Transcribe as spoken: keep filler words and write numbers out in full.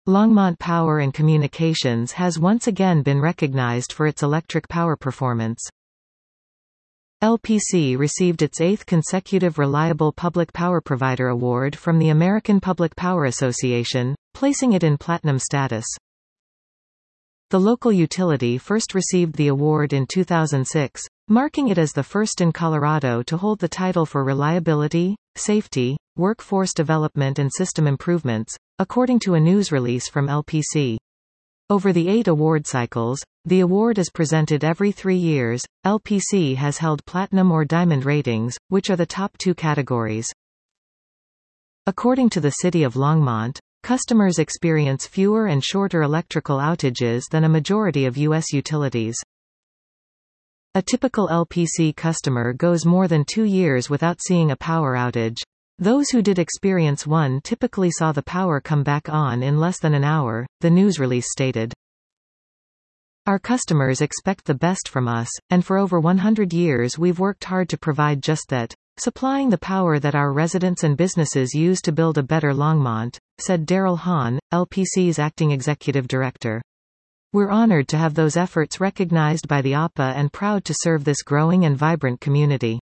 Longmont Power and Communications has once again been recognized for its electric power performance. L P C received its eighth consecutive Reliable Public Power Provider Award from the American Public Power Association, placing it in platinum status. The local utility first received the award in two thousand six, marking it as the first in Colorado to hold the title for reliability, safety, workforce development and system improvements, according to a news release from L P C. Over the eight award cycles, the award is presented every three years. L P C has held platinum or diamond ratings, which are the top two categories. According to the City of Longmont, customers experience fewer and shorter electrical outages than a majority of U S utilities. A typical L P C customer goes more than two years without seeing a power outage. Those who did experience one typically saw the power come back on in less than an hour, the news release stated. Our customers expect the best from us, and for over one hundred years we've worked hard to provide just that, supplying the power that our residents and businesses use to build a better Longmont, said Daryl Hahn, L P C's acting executive director. We're honored to have those efforts recognized by the A P A and proud to serve this growing and vibrant community.